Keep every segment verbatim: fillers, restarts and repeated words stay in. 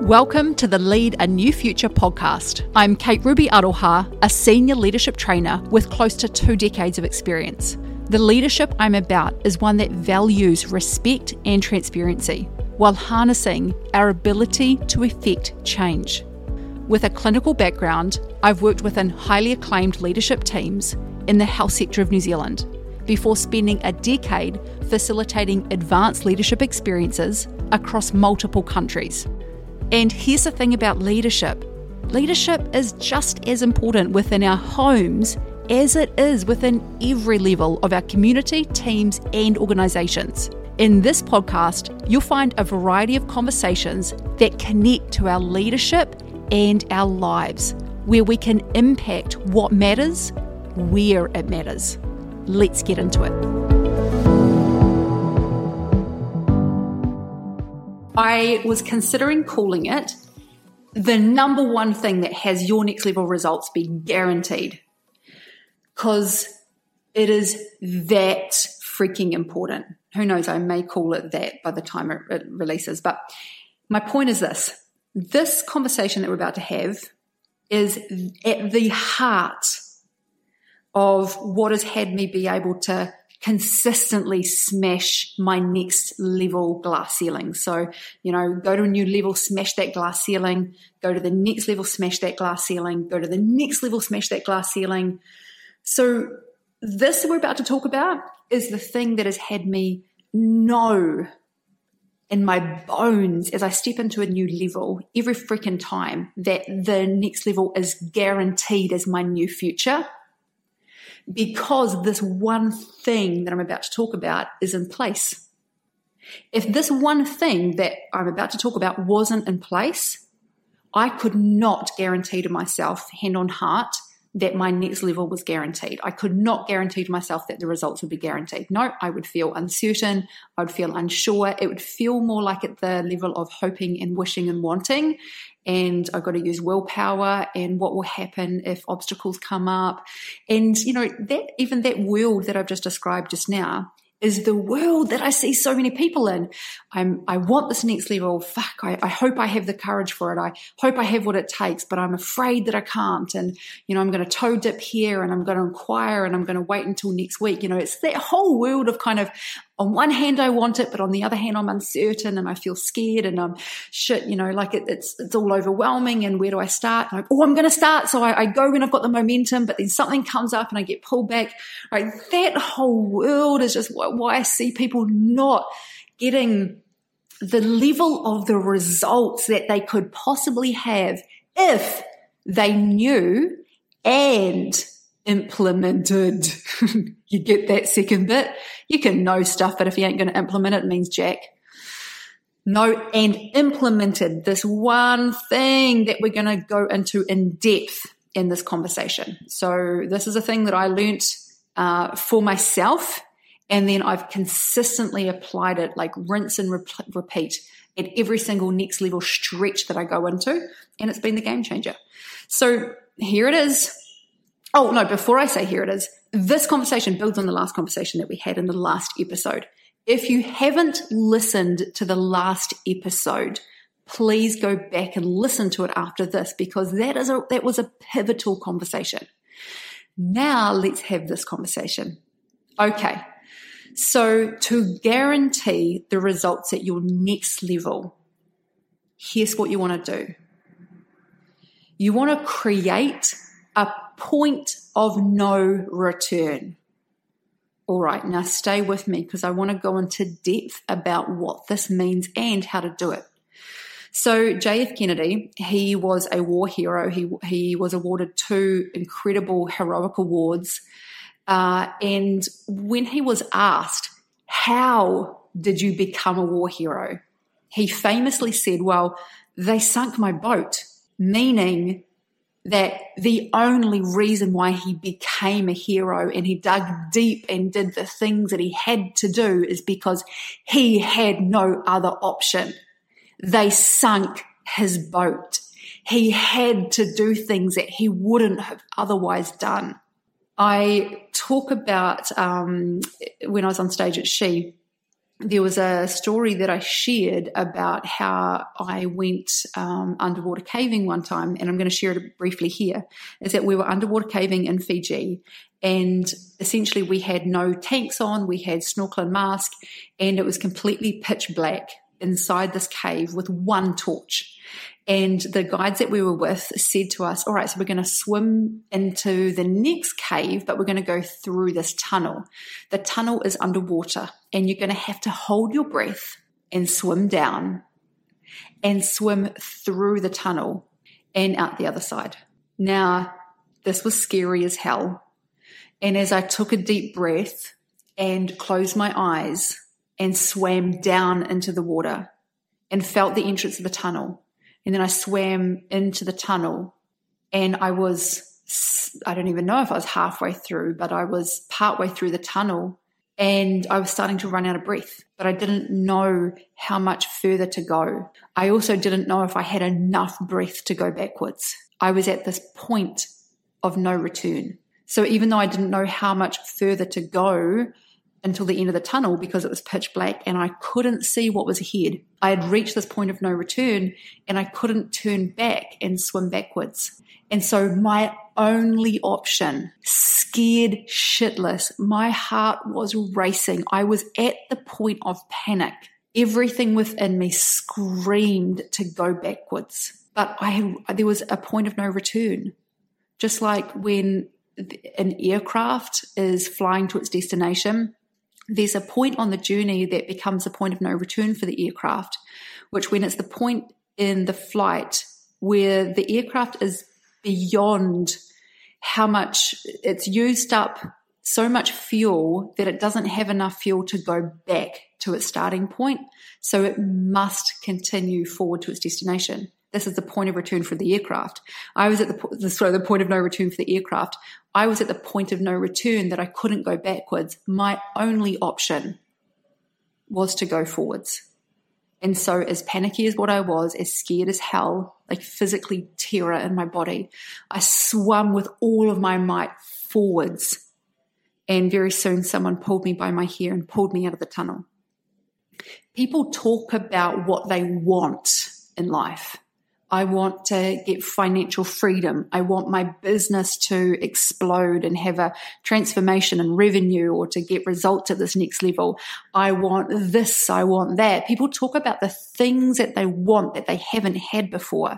Welcome to the Lead a New Future podcast. I'm Kate Ruby Aroha, a senior leadership trainer with close to two decades of experience. The leadership I'm about is one that values respect and transparency while harnessing our ability to effect change. With a clinical background, I've worked within highly acclaimed leadership teams in the health sector of New Zealand before spending a decade facilitating advanced leadership experiences across multiple countries. And here's the thing about leadership. Leadership is just as important within our homes as it is within every level of our community, teams, and organisations. In this podcast, you'll find a variety of conversations that connect to our leadership and our lives, where we can impact what matters, where it matters. Let's get into it. I was considering calling it the number one thing that has your next level results be guaranteed, because it is that freaking important. Who knows, I may call it that by the time it, it releases. But my point is this. This conversation that we're about to have is at the heart of what has had me be able to consistently smash my next level glass ceiling. So, you know, go to a new level, smash that glass ceiling, go to the next level, smash that glass ceiling, go to the next level, smash that glass ceiling. So this we're about to talk about is the thing that has had me know in my bones as I step into a new level every freaking time that the next level is guaranteed as my new future. Because this one thing that I'm about to talk about is in place. If this one thing that I'm about to talk about wasn't in place, I could not guarantee to myself, hand on heart, that my next level was guaranteed. I could not guarantee to myself that the results would be guaranteed. No, I would feel uncertain. I would feel unsure. It would feel more like at the level of hoping and wishing and wanting. And I've got to use willpower and what will happen if obstacles come up. And, you know, that even that world that I've just described just now is the world that I see so many people in. I'm, I want this next level. Fuck, I, I hope I have the courage for it. I hope I have what it takes, but I'm afraid that I can't. And, you know, I'm going to toe dip here and I'm going to inquire and I'm going to wait until next week. You know, it's that whole world of kind of, on one hand, I want it, but on the other hand, I'm uncertain and I feel scared and I'm shit, you know, like it, it's, it's all overwhelming. And where do I start? And I'm, oh, I'm going to start. So I, I go when I've got the momentum, but then something comes up and I get pulled back. Right. That whole world is just why I see people not getting the level of the results that they could possibly have if they knew and implemented. You get that second bit? You can know stuff, but if you ain't going to implement it, it means jack. Know and implemented this one thing that we're going to go into in depth in this conversation. So this is a thing that I learnt uh, for myself, and then I've consistently applied it, like rinse and rep- repeat at every single next level stretch that I go into, and it's been the game changer. So here it is. Oh, no, before I say here it is, this conversation builds on the last conversation that we had in the last episode. If you haven't listened to the last episode, please go back and listen to it after this, because that is a, that was a pivotal conversation. Now let's have this conversation. Okay, so to guarantee the results at your next level, here's what you want to do. You want to create a point of no return. All right, now stay with me because I want to go into depth about what this means and how to do it. So J F Kennedy, he was a war hero. He he was awarded two incredible heroic awards. Uh, and when he was asked, how did you become a war hero? He famously said, well, they sunk my boat, meaning that the only reason why he became a hero and he dug deep and did the things that he had to do is because he had no other option. They sunk his boat. He had to do things that he wouldn't have otherwise done. I talk about um, when I was on stage at She, there was a story that I shared about how I went um, underwater caving one time, and I'm going to share it briefly here, is that we were underwater caving in Fiji, and essentially we had no tanks on, we had snorkel and mask, and it was completely pitch black inside this cave with one torch. And the guides that we were with said to us, all right, so we're going to swim into the next cave, but we're going to go through this tunnel. The tunnel is underwater, and you're going to have to hold your breath and swim down and swim through the tunnel and out the other side. Now, this was scary as hell. And as I took a deep breath and closed my eyes and swam down into the water and felt the entrance of the tunnel, and then I swam into the tunnel, and I was, I don't even know if I was halfway through, but I was partway through the tunnel, and I was starting to run out of breath, but I didn't know how much further to go. I also didn't know if I had enough breath to go backwards. I was at this point of no return. So even though I didn't know how much further to go until the end of the tunnel, because it was pitch black and I couldn't see what was ahead, I had reached this point of no return and I couldn't turn back and swim backwards. And so my only option, scared shitless, my heart was racing. I was at the point of panic. Everything within me screamed to go backwards. But I had, there was a point of no return. Just like when an aircraft is flying to its destination, there's a point on the journey that becomes a point of no return for the aircraft, which when it's the point in the flight where the aircraft is beyond how much it's used up so much fuel that it doesn't have enough fuel to go back to its starting point. So it must continue forward to its destination. This is the point of return for the aircraft. I was at the, sorry, the point of no return for the aircraft. I was at the point of no return that I couldn't go backwards. My only option was to go forwards. And so as panicky as what I was, as scared as hell, like physically terror in my body, I swam with all of my might forwards. And very soon someone pulled me by my hair and pulled me out of the tunnel. People talk about what they want in life. I want to get financial freedom. I want my business to explode and have a transformation in revenue, or to get results at this next level. I want this, I want that. People talk about the things that they want that they haven't had before.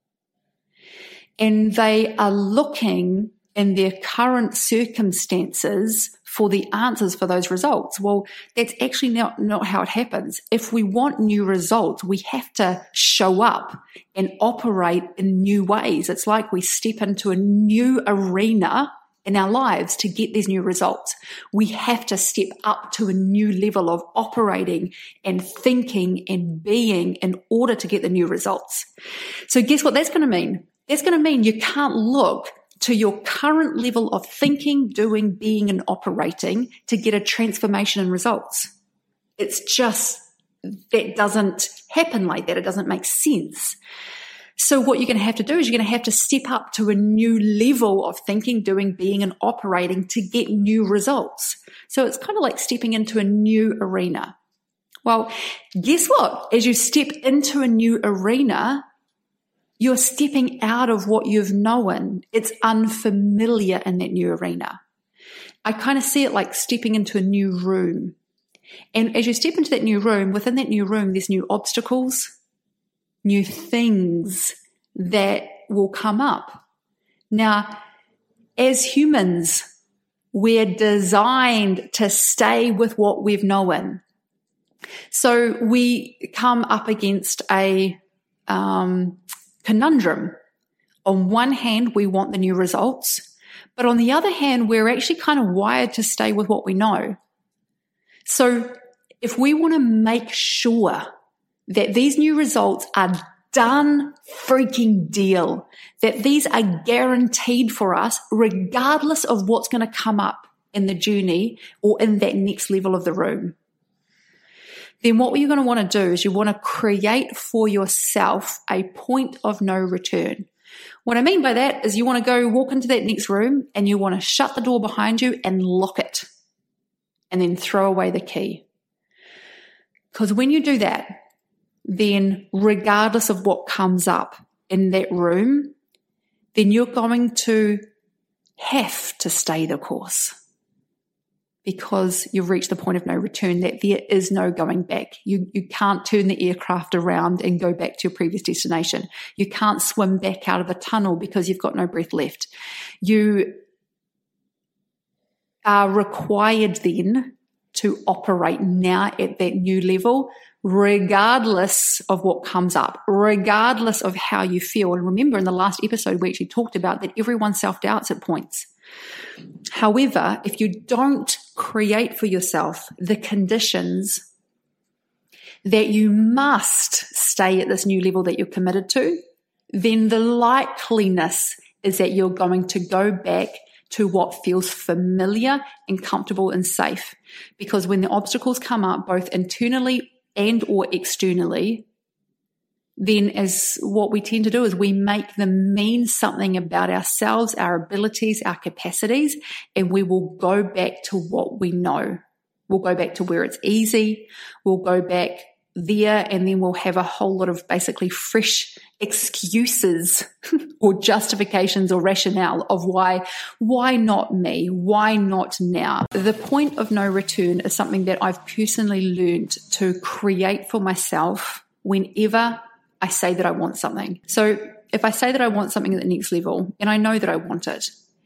And they are looking in their current circumstances for the answers for those results. Well, that's actually not, not how it happens. If we want new results, we have to show up and operate in new ways. It's like we step into a new arena in our lives to get these new results. We have to step up to a new level of operating and thinking and being in order to get the new results. So guess what that's going to mean? That's going to mean you can't look to your current level of thinking, doing, being, and operating to get a transformation in results. It's just, that doesn't happen like that. It doesn't make sense. So what you're going to have to do is you're going to have to step up to a new level of thinking, doing, being, and operating to get new results. So it's kind of like stepping into a new arena. Well, guess what? As you step into a new arena, you're stepping out of what you've known. It's unfamiliar in that new arena. I kind of see it like stepping into a new room. And as you step into that new room, within that new room, there's new obstacles, new things that will come up. Now, as humans, we're designed to stay with what we've known. So we come up against a um, conundrum. On one hand, we want the new results, but on the other hand, we're actually kind of wired to stay with what we know. So if we want to make sure that these new results are done freaking deal, that these are guaranteed for us, regardless of what's going to come up in the journey or in that next level of the room, then what you're going to want to do is you want to create for yourself a point of no return. What I mean by that is you want to go walk into that next room and you want to shut the door behind you and lock it and then throw away the key. Because when you do that, then regardless of what comes up in that room, then you're going to have to stay the course, because you've reached the point of no return, that there is no going back. You, you can't turn the aircraft around and go back to your previous destination. You can't swim back out of the tunnel because you've got no breath left. You are required then to operate now at that new level, regardless of what comes up, regardless of how you feel. And remember, in the last episode, we actually talked about that everyone self-doubts at points. However, if you don't create for yourself the conditions that you must stay at this new level that you're committed to, then the likeliness is that you're going to go back to what feels familiar and comfortable and safe. Because when the obstacles come up, both internally and or externally, then as what we tend to do is we make them mean something about ourselves, our abilities, our capacities, and we will go back to what we know. We'll go back to where it's easy. We'll go back there, and then we'll have a whole lot of basically fresh excuses or justifications or rationale of why, why not me? Why not now? The point of no return is something that I've personally learned to create for myself whenever I say that I want something. So if I say that I want something at the next level, and I know that I want it,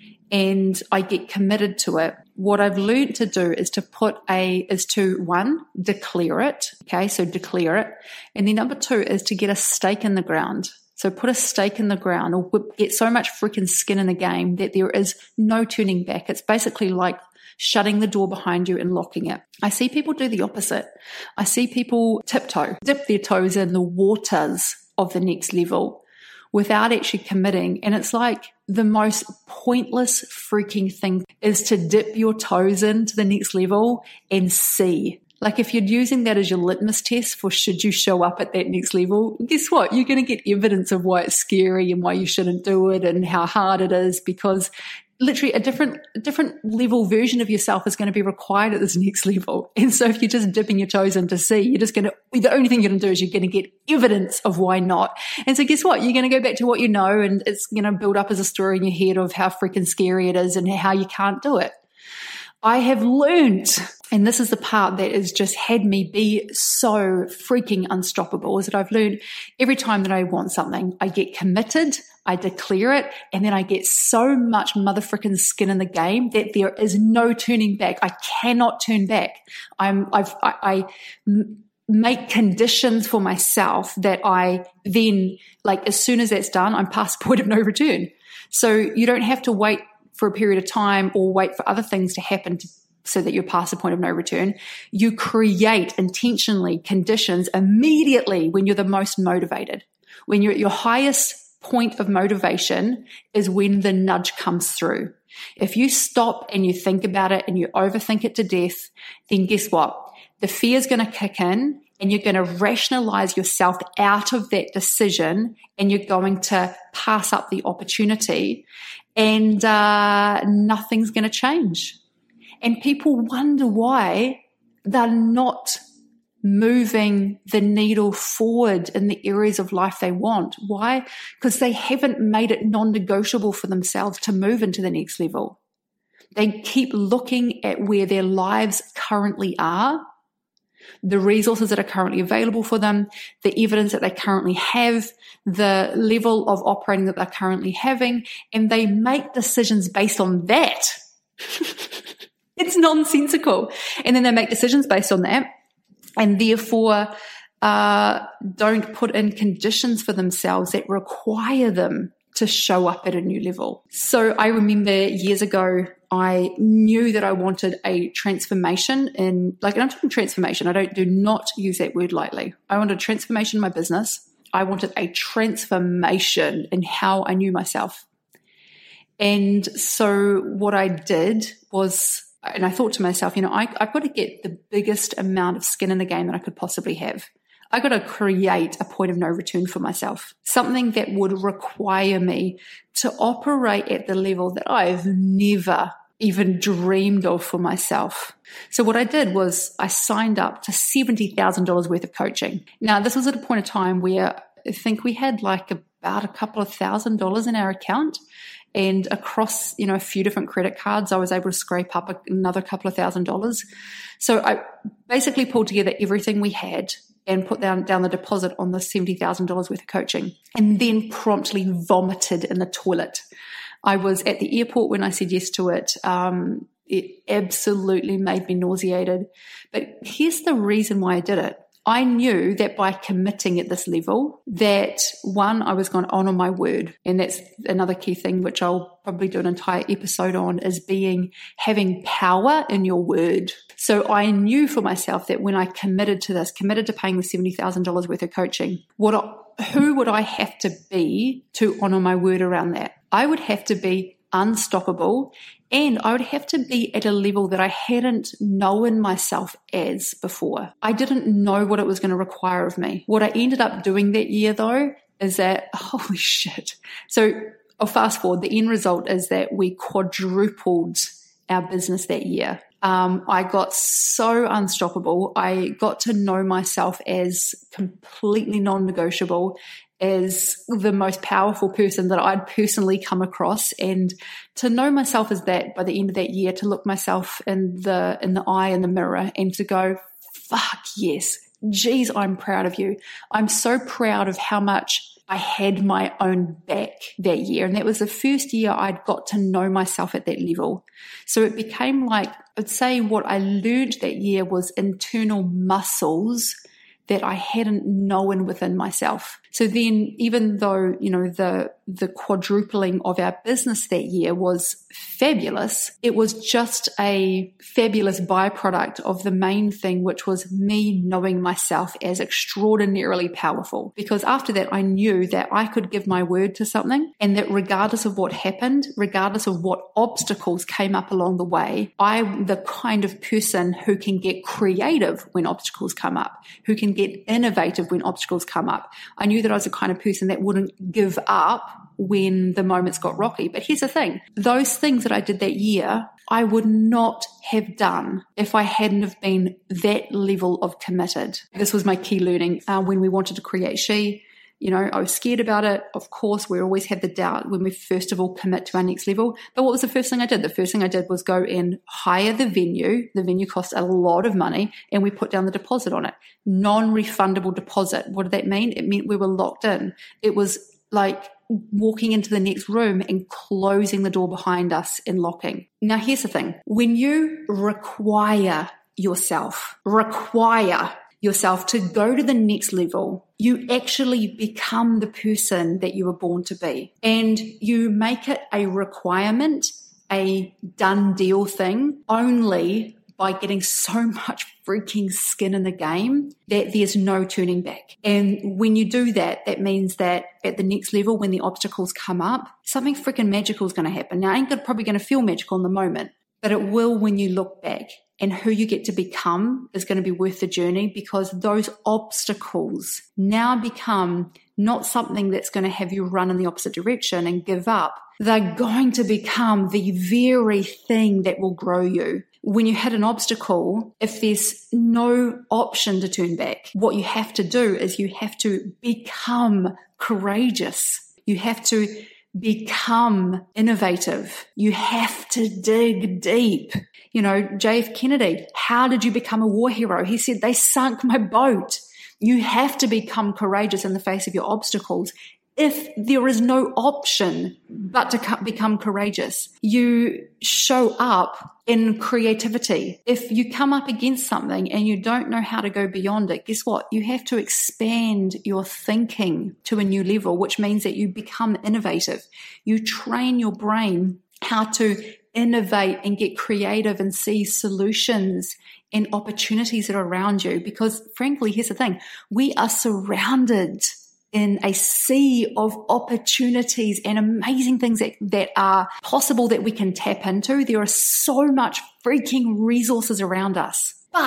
and I get committed to it, what I've learned to do is to put a, is to one, declare it. Okay. So declare it. And then number two is to get a stake in the ground. So put a stake in the ground, or get so much freaking skin in the game that there is no turning back. It's basically like shutting the door behind you and locking it. I see people do the opposite. I see people tiptoe, dip their toes in the waters of the next level without actually committing. And it's like the most pointless freaking thing is to dip your toes into the next level and see. Like if you're using that as your litmus test for should you show up at that next level, guess what? You're going to get evidence of why it's scary and why you shouldn't do it and how hard it is, because literally a different, a different level version of yourself is going to be required at this next level. And so if you're just dipping your toes in to see, you're just going to, the only thing you're going to do is you're going to get evidence of why not. And so guess what? You're going to go back to what you know, and it's going to build up as a story in your head of how freaking scary it is and how you can't do it. I have learned, and this is the part that has just had me be so freaking unstoppable, is that I've learned every time that I want something, I get committed, I declare it, and then I get so much motherfucking skin in the game that there is no turning back. I cannot turn back. I'm, I've, I, I make conditions for myself that I then, like, as soon as that's done, I'm past the point of no return. So you don't have to wait for a period of time or wait for other things to happen to, so that you're past the point of no return. You create intentionally conditions immediately when you're the most motivated. When you're at your highest point of motivation is when the nudge comes through. If you stop and you think about it and you overthink it to death, then guess what? The fear is going to kick in, and you're going to rationalize yourself out of that decision, and you're going to pass up the opportunity, and uh, nothing's going to change. And people wonder why they're not moving the needle forward in the areas of life they want. Why? Because they haven't made it non-negotiable for themselves to move into the next level. They keep looking at where their lives currently are, the resources that are currently available for them, the evidence that they currently have, the level of operating that they're currently having, and they make decisions based on that. It's nonsensical. And then they make decisions based on that, and therefore uh, don't put in conditions for themselves that require them to show up at a new level. So I remember years ago, I knew that I wanted a transformation in, like, and I'm talking transformation. I don't, do not use that word lightly. I wanted a transformation in my business. I wanted a transformation in how I knew myself. And so what I did was, and I thought to myself, you know, I, I've got to get the biggest amount of skin in the game that I could possibly have. I got to create a point of no return for myself, something that would require me to operate at the level that I've never, even dreamed of for myself. So what I did was I signed up to seventy thousand dollars worth of coaching. Now, this was at a point of time where I think we had like about a couple of thousand dollars in our account. And across, you know, a few different credit cards, I was able to scrape up another couple of thousand dollars. So I basically pulled together everything we had and put down, down the deposit on the seventy thousand dollars worth of coaching, and then promptly vomited in the toilet. I was at the airport when I said yes to it. Um, it absolutely made me nauseated. But here's the reason why I did it. I knew that by committing at this level, that one, I was going to honor my word. And that's another key thing, which I'll probably do an entire episode on, is being, having power in your word. So I knew for myself that when I committed to this, committed to paying the seventy thousand dollars worth of coaching, what I, who would I have to be to honor my word around that? I would have to be unstoppable, and I would have to be at a level that I hadn't known myself as before. I didn't know what it was going to require of me. What I ended up doing that year, though, is that, holy shit. So I'll fast forward. The end result is that we quadrupled our business that year. Um, I got so unstoppable. I got to know myself as completely non-negotiable, as the most powerful person that I'd personally come across, and to know myself as that by the end of that year, to look myself in the in the eye in the mirror and to go, fuck yes, geez, I'm proud of you. I'm so proud of how much I had my own back that year. And that was the first year I'd got to know myself at that level. So it became like, I'd say what I learned that year was internal muscles that I hadn't known within myself. So then, even though, you know, the the quadrupling of our business that year was fabulous, it was just a fabulous byproduct of the main thing, which was me knowing myself as extraordinarily powerful. Because after that, I knew that I could give my word to something, and that regardless of what happened, regardless of what obstacles came up along the way, I'm the kind of person who can get creative when obstacles come up, who can get innovative when obstacles come up. I knew that I was the kind of person that wouldn't give up when the moments got rocky. But here's the thing. Those things that I did that year, I would not have done if I hadn't have been that level of committed. This was my key learning uh, when we wanted to create She. You know, I was scared about it. Of course, we always have the doubt when we first of all commit to our next level. But what was the first thing I did? The first thing I did was go and hire the venue. The venue cost a lot of money, and we put down the deposit on it. Non-refundable deposit. What did that mean? It meant we were locked in. It was like walking into the next room and closing the door behind us and locking. Now, here's the thing. When you require yourself, require yourself to go to the next level, you actually become the person that you were born to be. And you make it a requirement, a done deal thing, only by getting so much freaking skin in the game that there's no turning back. And when you do that, that means that at the next level, when the obstacles come up, something freaking magical is going to happen. Now, it ain't probably going to feel magical in the moment, but it will when you look back. And who you get to become is going to be worth the journey, because those obstacles now become not something that's going to have you run in the opposite direction and give up. They're going to become the very thing that will grow you. When you hit an obstacle, if there's no option to turn back, what you have to do is you have to become courageous. You have to become innovative. You have to dig deep. You know, J F Kennedy, how did you become a war hero? He said, they sunk my boat. You have to become courageous in the face of your obstacles. If there is no option but to become courageous, you show up in creativity. If you come up against something and you don't know how to go beyond it, guess what? You have to expand your thinking to a new level, which means that you become innovative. You train your brain how to innovate and get creative and see solutions and opportunities that are around you. Because frankly, here's the thing, we are surrounded in a sea of opportunities and amazing things that, that are possible that we can tap into. There are so much freaking resources around us. But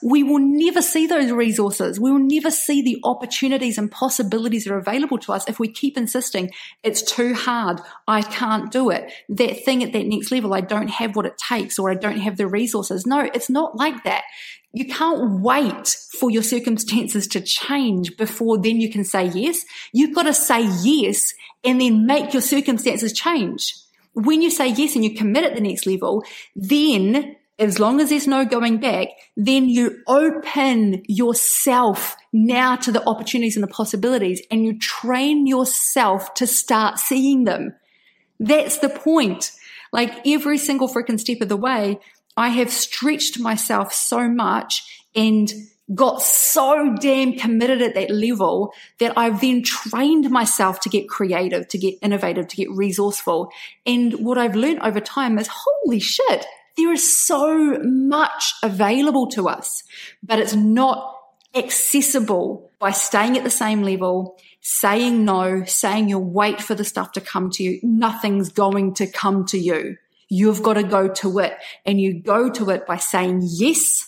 we will never see those resources. We will never see the opportunities and possibilities that are available to us if we keep insisting it's too hard. I can't do it. That thing at that next level, I don't have what it takes, or I don't have the resources. No, it's not like that. You can't wait for your circumstances to change before then you can say yes. You've got to say yes and then make your circumstances change. When you say yes and you commit at the next level, then as long as there's no going back, then you open yourself now to the opportunities and the possibilities, and you train yourself to start seeing them. That's the point. Like every single freaking step of the way, I have stretched myself so much and got so damn committed at that level that I've then trained myself to get creative, to get innovative, to get resourceful. And what I've learned over time is, holy shit, there is so much available to us, but it's not accessible by staying at the same level, saying no, saying you'll wait for the stuff to come to you. Nothing's going to come to you. You've got to go to it, and you go to it by saying yes,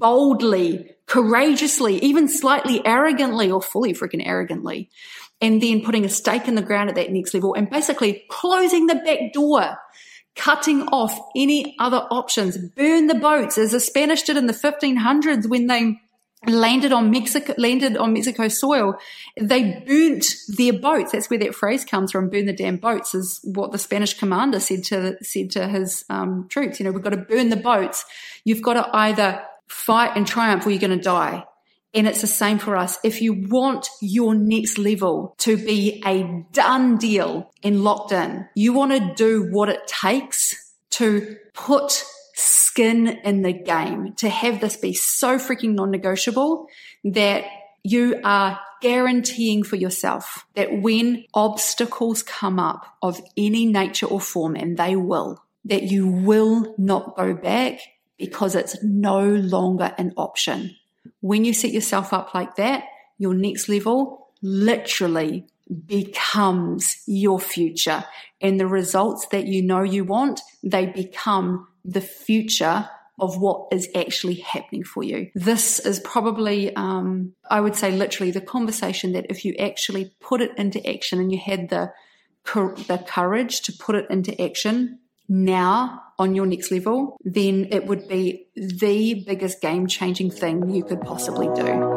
boldly, courageously, even slightly arrogantly or fully freaking arrogantly, and then putting a stake in the ground at that next level and basically closing the back door, cutting off any other options. Burn the boats, as the Spanish did in the fifteen hundreds when they landed on Mexico, landed on Mexico soil. They burnt their boats. That's where that phrase comes from. Burn the damn boats is what the Spanish commander said to said to his um, troops. You know, we've got to burn the boats. You've got to either fight and triumph, or you're going to die. And it's the same for us. If you want your next level to be a done deal and locked in, you want to do what it takes to put skin in the game, to have this be so freaking non-negotiable that you are guaranteeing for yourself that when obstacles come up of any nature or form, and they will, that you will not go back because it's no longer an option. When you set yourself up like that, your next level literally becomes your future. And the results that you know you want, they become the future of what is actually happening for you. This is probably, um, I would say literally the conversation that if you actually put it into action and you had the, the courage to put it into action now on your next level, then it would be the biggest game-changing thing you could possibly do.